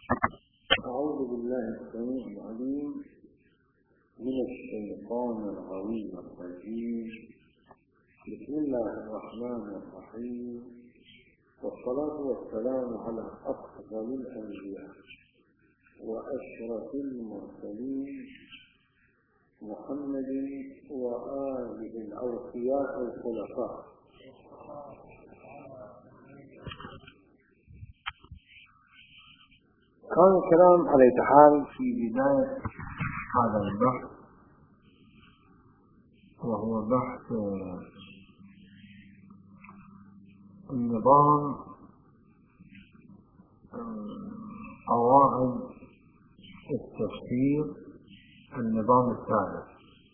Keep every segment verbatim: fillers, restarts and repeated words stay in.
أعوذ بالله السميع العليم من الشيطان الغوي الرجيم. بسم الله الرحمن الرحيم، والصلاة والسلام على أفضل الأنبياء وأشرف المرسلين محمد وآله الأوفياء الخلفاء. كان الكلام على حال في بداية هذا البحث، وهو بحث النظام قواعد التفسير. النظام الثالث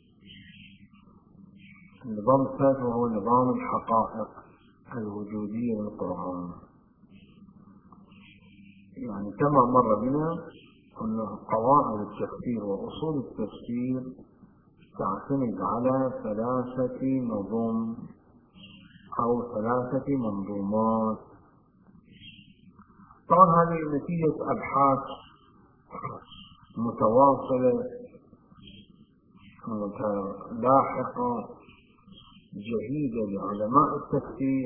النظام الثالث وهو نظام الحقائق الوجودية للقرآن. يعني كما مر بنا أن قواعد التفسير وأصول التفسير تعتمد على ثلاثة نظم أو ثلاثة منظومات. طبعا هذه نتيجة أبحاث متواصلة متلاحقة جديدة لعلماء التفسير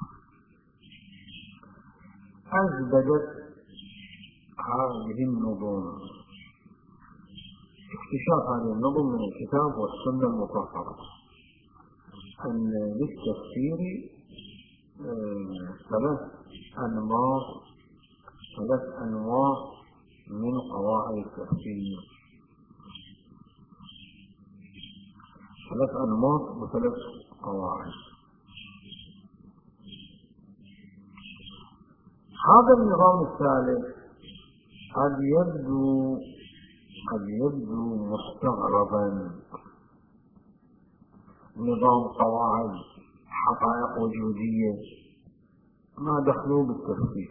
أثبتت هذه النظم. اكتشاف هذه النظم من الكتاب والسنة المطهرة أن للتفسير ثلاث أنواع ثلاث أنواع من قواعد التفسير ثلاث أنواع وثلاث قواعد. هذا النظام الثالث قد يبدو قد يبدو مستغربا. نظام قواعد حقائق وجودية ما دخلوا بالتفسير.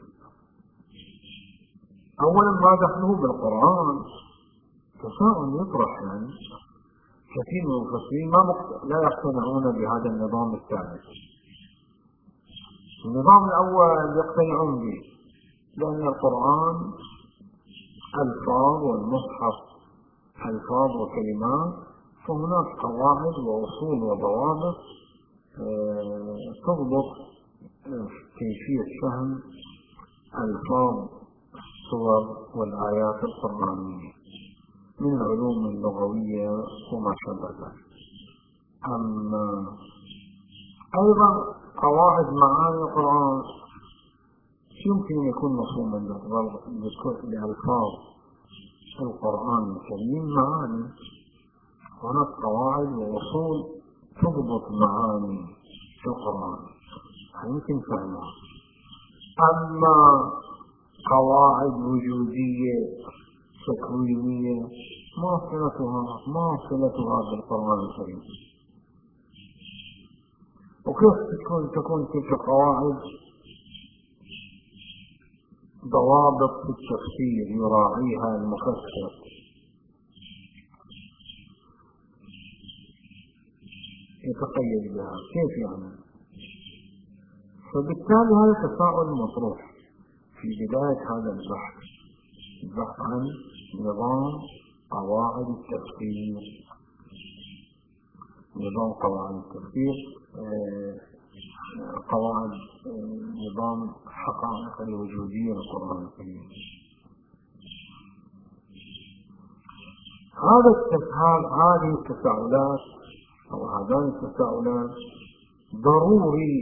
أولا ما دخلوا بالقرآن. تساؤل يطرح، يعني كثير من المفسرين ما مقت... لا يقتنعون بهذا النظام الثالث. النظام الأول يقتنعون به لأن القرآن ألفاظ والمصحف ألفاظ وكلمات، فهناك قواعد وأصول وضوابط تضبط كيفية فهم ألفاظ الصور والآيات القرآنية من العلوم اللغوية وما شابه ذلك. أما أيضا قواعد معاني القرآن يمكن أن يكون مفهوما لألفاظ القرآن الكريم معاني. هناك قواعد وأصول تضبط معاني في القرآن يمكن فهمها. أما قواعد وجودية تكوينية ما صلتها ما صلتها بالقرآن الكريم. وكيف تكون تكون تلك القواعد ضوابط في التفسير يراعيها المفسر؟ يتقيد بها كيف يعني؟ فبالتالي هذا تساؤل مطروح في بداية هذا البحث البحث عن نظام قواعد التفسير. نظام قواعد التفسير قواعد نظام حقائق الوجودية للقرآن الكريم. هذا التساؤل هذه التساؤلات أو هذان التساؤلات ضروري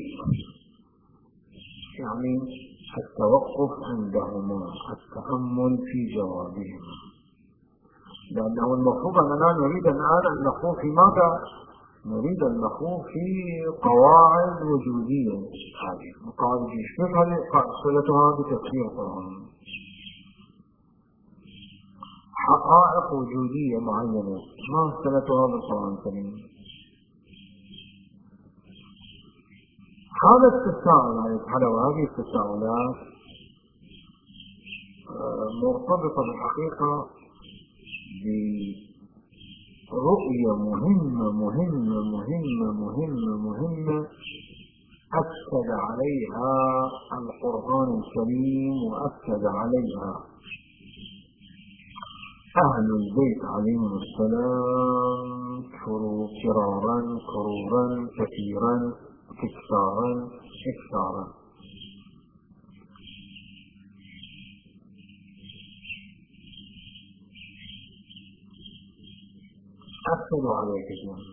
يعني التوقف عندهما، التأمل في جوابهما، لأنه المفروض أننا نريد الآن أن نخوض في ماذا؟ نريد أن نخوض في قواعد وجودية. هذه قواعد وجودية هذه صلتها بتفسير القرآن. حقائق وجودية معينة ما صلتها بالقرآن الكريم. هذا التساؤل على هذه التساؤلات مرتبطة بالحقيقة برؤية مهمة مهمة مهمة مهمة مهمة أكد عليها القرآن الكريم وأكد عليها أهل البيت عليهم السلام كرارا كرورا كثيرا كثارا إكثارا. أكثر عليك جميعا.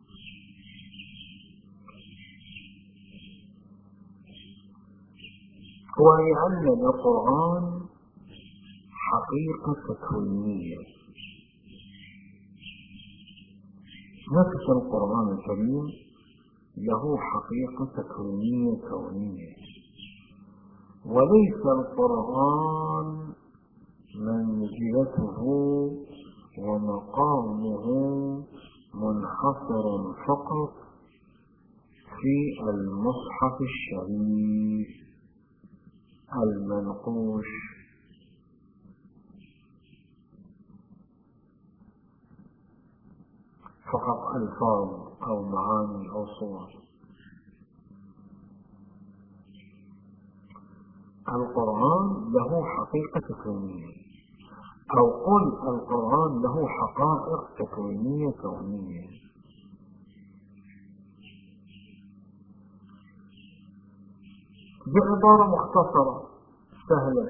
ولأن القرآن حقيقة تكوينية، نفس القرآن الكريم له حقيقة تكوينية كونية، وليس القرآن منزلته ومقامه منحصر فقط في المصحف الشريف المنقوش، فقط ألفاظ أو معاني أو صور. القرآن له حقيقة تكوينية، أو قل القرآن له حقائق تكوينية كونية. بعبارة مختصرة سهلة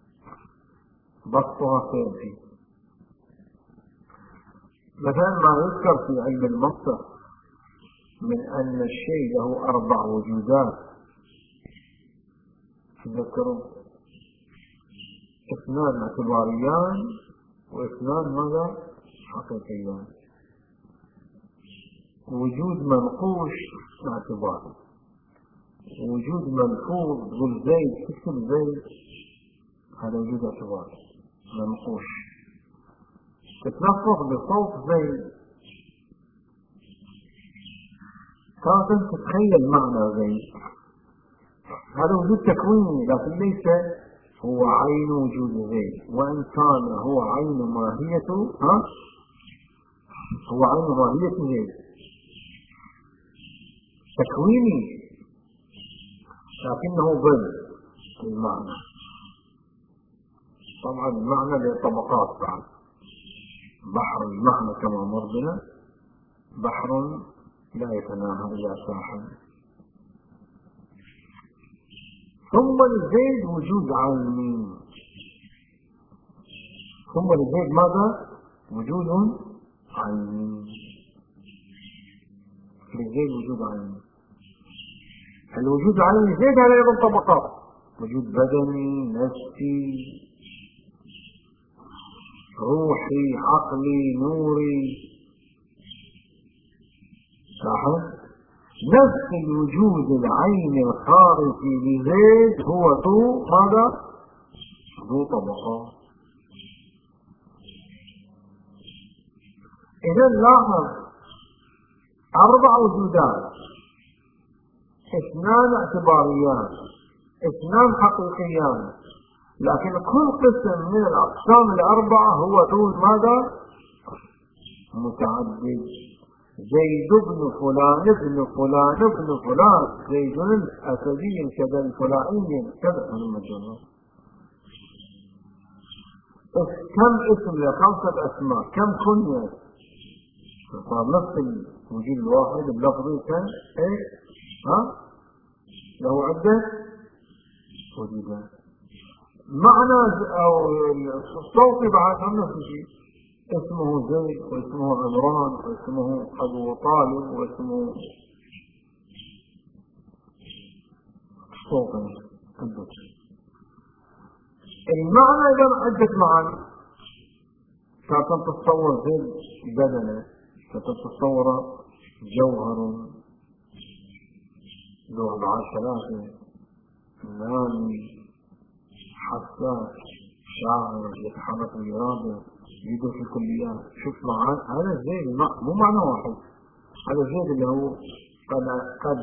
بسطها سيأتي، مثلا ما يذكر في علم المنطق من أن الشيء له أربع وجودات، تذكروا اثنان اعتباريان واثنان ماذا حقيقيان. وجود منقوش اعتباري، وجود ملفوظ بالزيت تكتب زيت، هذا وجود اعتباري منقوش. تتلفظ بصوت زيت، كانت تتخيل معنى زيت، هذا وجود تكويني، لكن ليس هو عين وجود زيت، وإن كان هو عين ماهيته ها هو عين ماهية زيت تكويني، لكنه ظل المعنى. طبعا المعنى له طبقات بعد، بحر المعنى كما مر بنا، بحر لا يتناهى إلى ساحل. ثم الزيد وجود عيني، ثم الزيد ماذا؟ وجود عيني، الزيد وجود عيني. الوجود العيني زيد على أيضا طبقات، وجود بدني نفسي روحي عقلي نوري، صحيح؟ نفس الوجود العين الخارجي لزيد هو ذو ماذا؟ ذو طبقات. إذا لاحظ أربع وجودات، اثنان اعتباريان اثنان حقيقيان، لكن كل قسم من الأقسام الأربعة هو ذو ماذا؟ متعدد. زيد بن فلان ابن فلان ابن فلان، زيد الأسدي كذا الفلاني كذا من المجرد. كم اسم لخمسة أسماء، كم كنية، صار نفس الوجود الواحد اللفظي كان ايه ها له عدة وجودات. معنى او الصوت بعد نفس الشيء، اسمه زيد واسمه عمران واسمه أبو طالب واسمه صوتا عدة. المعنى إذا عدة معاني، كانت تتصور زيد بدنه، كانت تتصور جوهر ذو أبعاد ثلاثة، نامي حساس شاعر يتحرك الإرادة يدور في الكليات. شوف معاه هذا الزيد مو معنى واحد، هذا الزيد اللي هو قد قد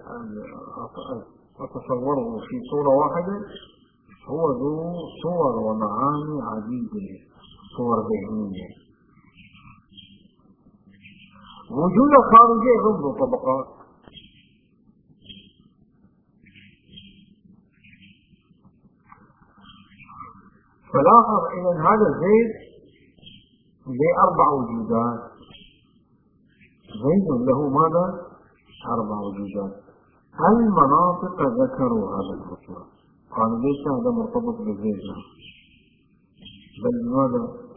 أتصوره في صورة واحدة، هو ذو صور ومعاني عديدة، صور ذهنية. وجود خارجي ضد طبقات. فلاحظ إذن هذا الزيد لأربع وجودات. زيد له ماذا؟ أربع وجودات. المناطق ذكروا هذا الوجود، قالوا ليس هذا مرتبط بزيد، بل ماذا؟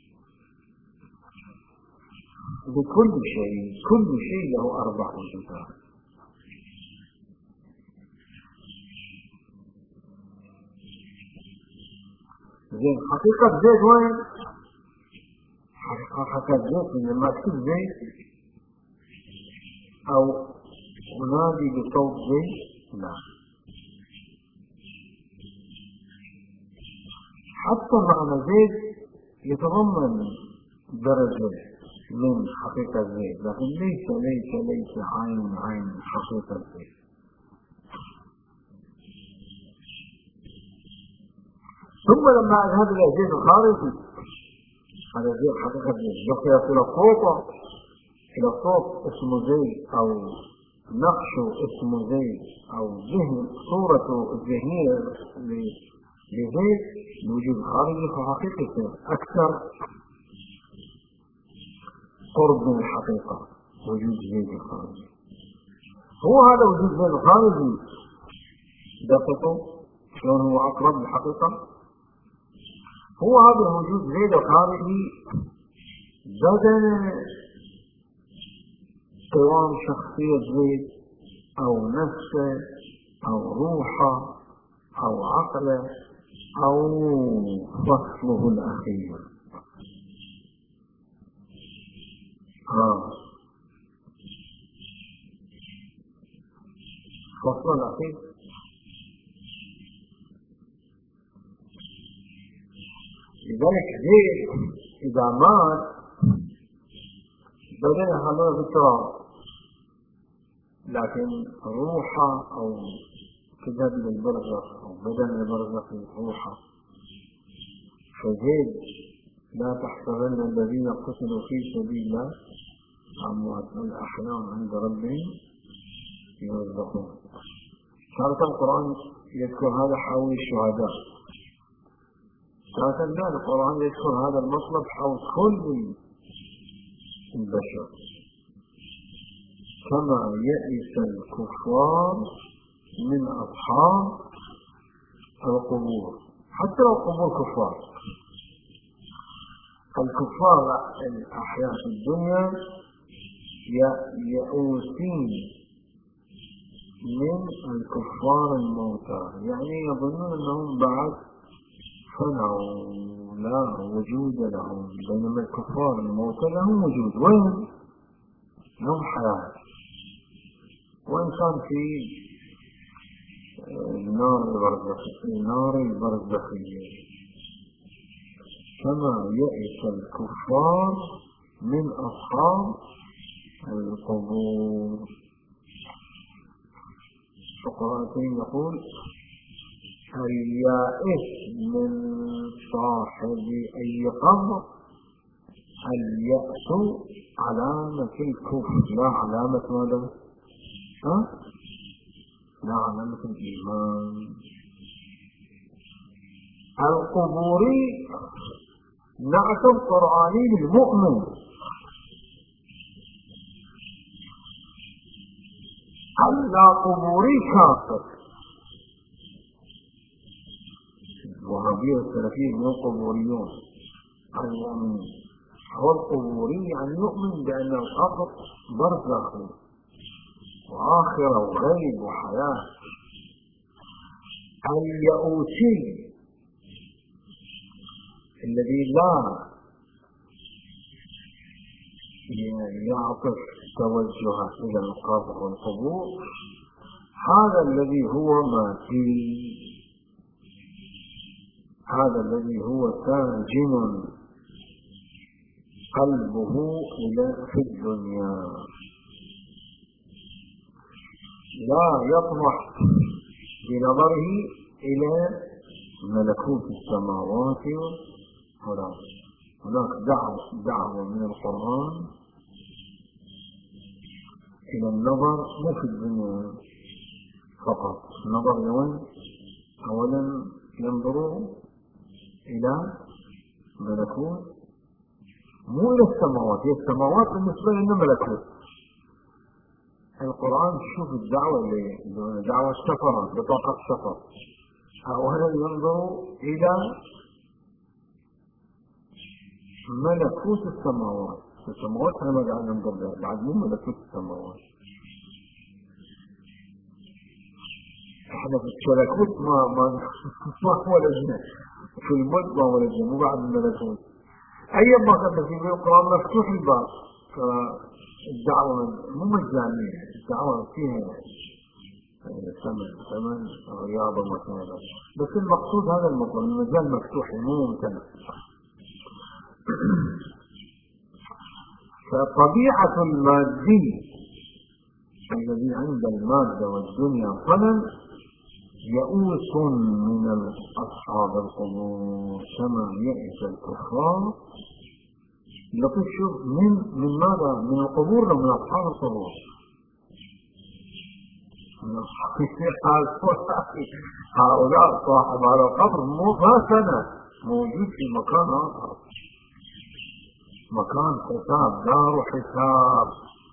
بكل شيء، كل شيء له أربع وجودات. زين، حقيقة زيد وين؟ حقيقة زيد لما تكون زيد أو أنادي بصوت زيد، لا، حتى معنى زيد يتضمن درجة من حقيقة زيد، لكن ليس ليس ليس عين عين حقيقة زيد. ثم لما أذهب إلى زيد الخارجي، هذا زيد حقيقة زيد، بقي فيلسوف فيلسوف اسمه زيد، أو نقش اسمه زيد، أو ذهن صورته الذهنية لزيد الوجود الخارجي، فحقيقة أكثر قرب من الحقيقة وجود زيد الخارجي. هو هذا وجود زيد الخارجي دقته شلون هو أقرب للحقيقة. هو هذا الوجود زيد الخارجي بدل قوام شخصية زيد أو نفسه أو روحه أو عقله أو فصله الأخير. آه. فصله الأخير لذلك زيد إذا مات بدل هذا التراب، لكن روحه أو كذب للبرزخ أو بدن البرزخ روحه. فزيد لا تحسبن الذين قتلوا في سبيل الله أموات، الأحياء عند ربهم يرزقون. شارك القرآن يذكر هذا حول الشهداء، لكن لا، القرآن يذكر هذا المطلب حول كل البشر. كما يئس الكفار من أصحاب القبور، حتى لو قبور كفار، الكفار الأحياء في الدنيا يئوسين من الكفار الموتى، يعني يظنون أنهم بعد فنوا لا وجود لهم، بينما الكفار الموتى لهم وجود. وين؟ لهم حياة. وإنسان في النار البرزخية، النار البرزخية. كما يئس الكفار من أصحاب القبور. القرآن يقول اليائس من صاحب أي قبر اليأس علامة الكفر، لا علامة ماذا؟ ها؟ لا علامة الإيمان. القبوري نعت القرآني للمؤمن، ألا قبوري كافر. الوهابية والسلفية من قبوريون عن المؤمنين. هو القبوري يعني يؤمن بأن القبر برزخ وآخرة وغيب وحياة. اليئوسي الذي لا يعطف توجه إلى القبر والقبور، هذا الذي هو ماتي، هذا الذي هو ساجن قلبه إلى في الدنيا، لا يطمح بنظره إلى ملكوت السماوات والأرض. هناك دعوة دعوة من القرآن إلى النظر مو في الدنيا فقط، النظر لوين؟ أولا ينظروا إلى ملكوت مو إلى السماوات، هي السماوات بالنسبة لنا ملكوت. القرآن شوف الدعوة اللي دعوة السفر بطاقة السفر، هؤلاء ينظروا إلى ملكوت السماوات. السماوات احنا ما قاعد ننظر لها، بعد مو ملكوت السماوات. احنا في الشلكوت ما ما ما ولدنا، في الملك ما ولدنا، مو بعد الملكوت. اي ما كان في القرآن مفتوح الباب، فالدعوة مو مجانية، الدعوة فيها ثمن ثمن رياضة وكذا، بس المقصود هذا المطلوب، المجال مفتوح مو ممتنع. فطبيعة المادي الذي عند المادة والدنيا طلب يئوس من أصحاب القبور كما يئس الكفار. لطيف شوف من من ماذا؟ من القبور ومن أصحاب القبور. هؤلاء صاحب على القبر مو فاسنا موجود في مكان آخر، مكان حساب، دار حساب،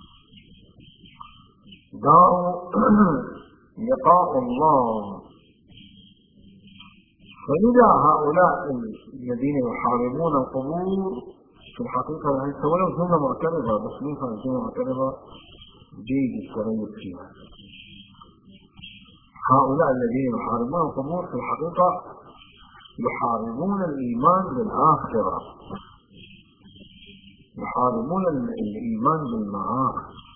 دار لقاء الله. فإذا هؤلاء الذين يحاربون القبور في الحقيقة ولو جملة معترضة، بس مين كانت جملة معترضة جيد التريث فيها. هؤلاء الذين يحاربون القبور في الحقيقة يحاربون الإيمان بالآخرة، يحاربون الإيمان بالمعاد.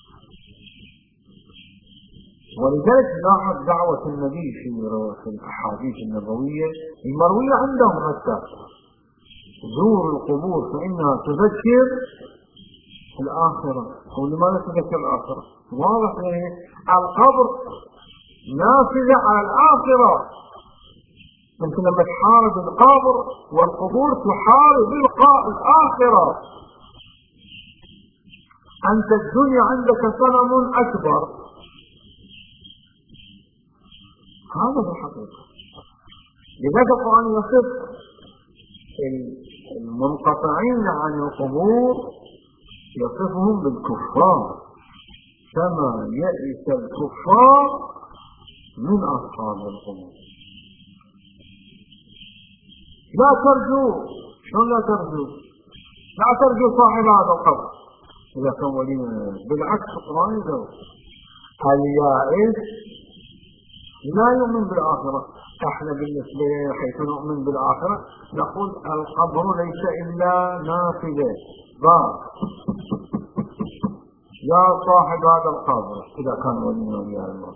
ولذلك لاحظ دعوة النبي في الأحاديث النبوية المروية عندهم حتى: زوروا القبور فإنها تذكر الآخرة. ولماذا تذكر الآخرة؟ واضح ليه؟ القبر نافذة على الآخرة. أنت لما تحارب القبر والقبور تحارب الآخرة. أنت الدنيا عندك صنم أكبر، هذا في الحقيقة. لذلك القرآن يصف المنقطعين عن القبور، يصفهم بالكفار كما يئس الكفار من أصحاب القبور. لا ترجو، شلون لا ترجو؟ لا ترجو صاحب هذا القبر إذا كان ولي، بالعكس القرآن يقول اليائس لا يؤمن بالآخرة. احنا بالنسبة لنا حيث نؤمن بالآخرة نقول القبر ليس إلا نافذة، باب، يا صاحب هذا القبر إذا كان ولي من أولياء الله.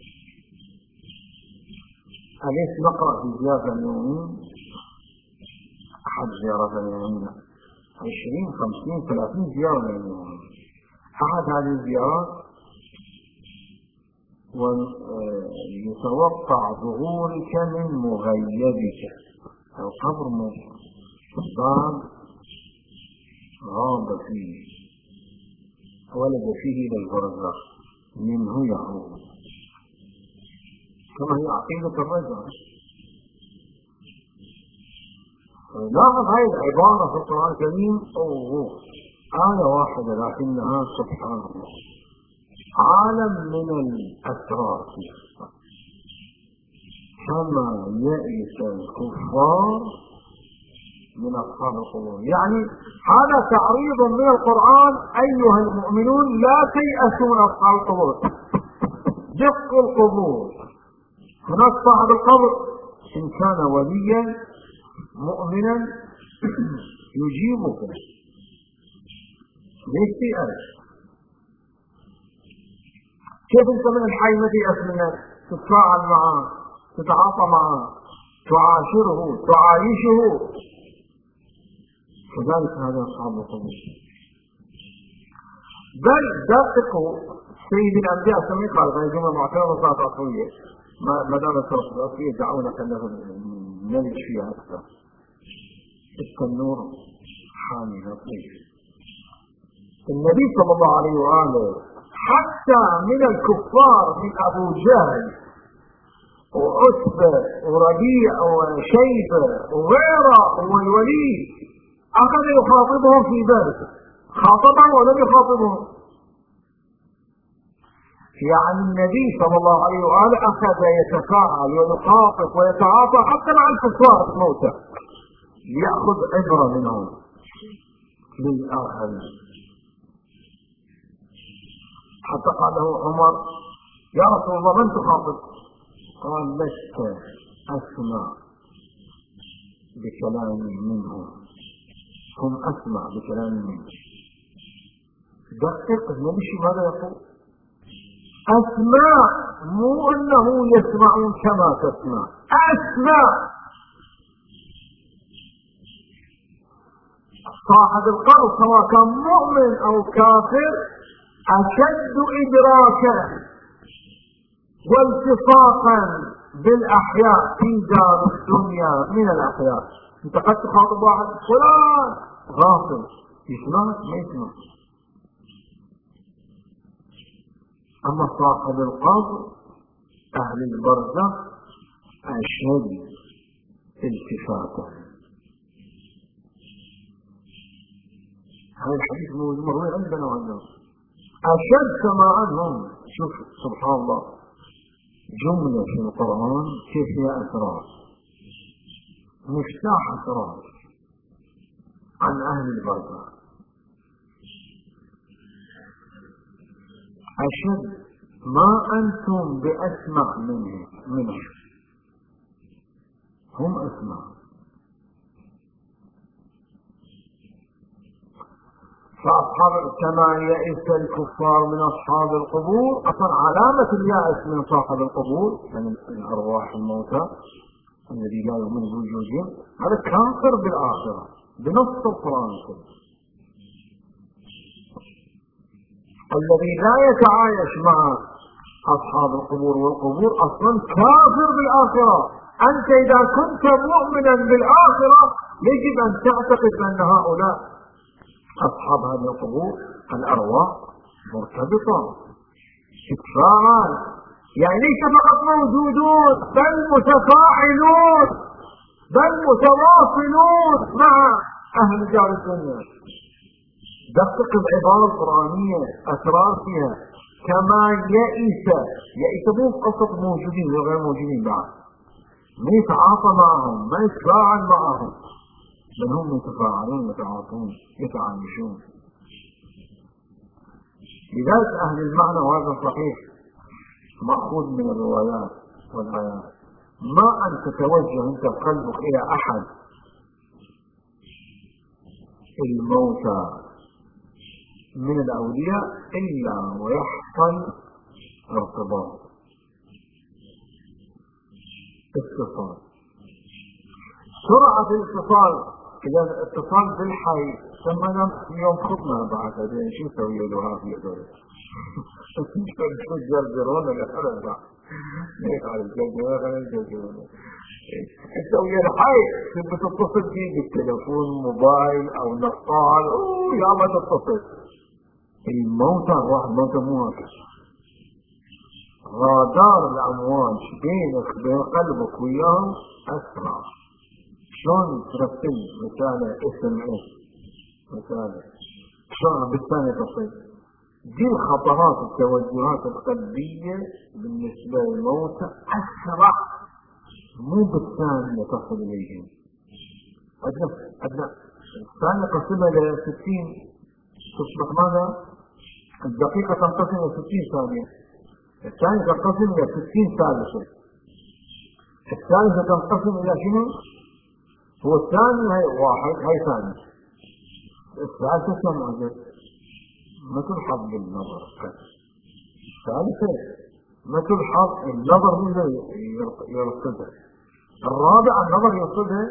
أليس نقرأ في زيارة اليومين أحد زيارات اليومين عشرين خمسين ثلاثين زيارة اليومين، أحد هذه الزيارات ويتوقع ظهورك من مغيبك. القبر باب غاب فيه ولد فيه إلى البرزخ منه يعود، كما هي عقيدة الرجع. لاحظ هذه العبارة في القرآن الكريم، أوه آية واحدة لكنها سبحان الله عالم من الأسرار. كما يئس الكفار من أصحاب القبور، يعني هذا تعريض من القرآن: أيها المؤمنون لا تيأسوا من أصحاب القبور، دقوا القبور. هناك صاحب القبر إن كان وليا مؤمنا يجيبك، ليش تيأس؟ كيف انت من الحي ما تيأس منه؟ تتفاعل معه، تتعاطى معه، تعاشره، تعايشه. كذلك هذا أصحاب القبور. بل دققوا سيد الأنبياء سمي قال هذه جملة معتبرة صارت عصرية، ما دام صارت عصرية دعونا كأنه نلج فيها أكثر. التنور حامي لطيف. النبي صلى الله عليه وآله حتى من الكفار من أبو جهل وعتبة وربيع وشيبة وغيره والوليد أخذ يخاطبهم في ذلك، خاطبهم ولم يخاطبهم. يعني النبي صلى الله عليه وآله أخذ يتفاعل ويخاطب ويتعاطى حتى مع الكفار الموتى ليأخذ عبرة منهم للآخرين. حتى قال له عمر: يا رسول الله من تخاطب؟ قال: لست أسمع بكلام منهم، هم أسمع بكلام منهم. دقق النبي شو ماذا يقول؟ أسمع، مو أنه يسمعون كما تسمع، أسمع. صاحب القلب سواء كان مؤمن أو كافر أشد إدراكا والتصاقا بالأحياء في دار الدنيا من الأحياء. أنت قد تخاطب واحد فلان غافل، يسمعك ما يسمع. أما صاحب القبر أهل البرزخ أشد التفاتا. هذا الحديث مروي عندنا وعندنا أشد سماعهم. شوف سبحان الله، جملة في القرآن كيف هي أسرار، مفتاح أسرار عن أهل البرزخ. أشد ما أنتم بأسمع منه منه هم أسمع. فأصحاب كما يئس الكفار من أصحاب القبور، أصلا علامة اليأس من صاحب القبور يعني الأرواح الموتى الذي لا يؤمن بوجودهم، هذا كافر بالآخرة بنص القرآن الكريم. الذي لا يتعايش مع أصحاب القبور والقبور أصلا كافر بالآخرة. أنت إذا كنت مؤمنا بالآخرة يجب أن تعتقد أن هؤلاء أصحاب هذه القبور الأرواح مرتبطة تتفاعل، يعني ليس فقط موجودون بل متفاعلون بل متواصلون مع أهل دار الدنيا. دقق العبارة القرآنية أسرار فيها. كما يئس، يئس مو فقط موجودين وغير موجودين بعد، ما يتعاطى معهم ما يتفاعل معهم، بل هم يتفاعلون يتعاطون يتعايشون. لذلك أهل المعنى، وهذا صحيح مأخوذ من الروايات والآيات، ما أن تتوجه أنت قلبك إلى أحد الموتى من الأولياء إلا ويحصل ارتباط اتصال. سرعة الاتصال، إذا الاتصال بالحي سمنا يوم خطنا بعد هذين شو يسوي له في دول شو جرجرون ولا خلص هيك على الجرجرون على الجرجرون تسوي الحي بتتصل فيه بالتلفون موبايل أو نقال أوه يا ما تتصل. الموتى الواحد موتى مو هكذا، رادار الأمواج بينك بين قلبك وياهم أسرع. شلون ترسل رسالة اس ام اس رسالة شلون بالثانية تصل؟ دي الخطرات التوجهات القلبية بالنسبة للموتى أسرع، مو بالثانية تصل إليهم. أدنى أدنى الثانية قسمها إلى ستين تصبح ماذا؟ الدقيقة تنقسم إلى ستين ثانية، الثانية تنقسم إلى ستين ثالثة، الثالثة تنقسم إلى شنو؟ هو الثاني هاي واحد هاي ثاني، الثالثة كم عدد؟ ما تلحظ بالنظر، الثالثة ما تلحظ النظر من يرصدها، الرابع النظر يرصدها.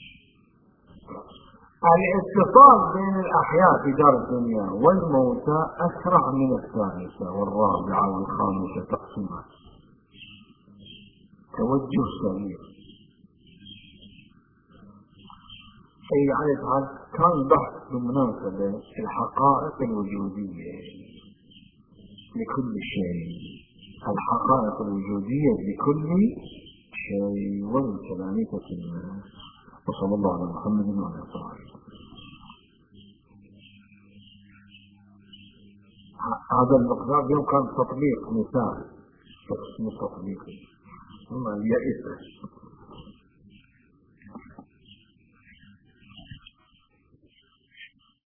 الاتصال بين الأحياء في دار الدنيا والموتى أسرع من الثالثة والرابعة والخامسة تقسيمات، توجه سريع. أي عدد هذا كان بحث بالمناسبة الحقائق الوجودية لكل شيء، الحقائق الوجودية لكل شيء والكلامية الناس. وصلى الله على محمد وعلى آله وصحبه. هذا المقدار بإمكان تطبيق مثال اسمه تطبيقي ثم اليائسة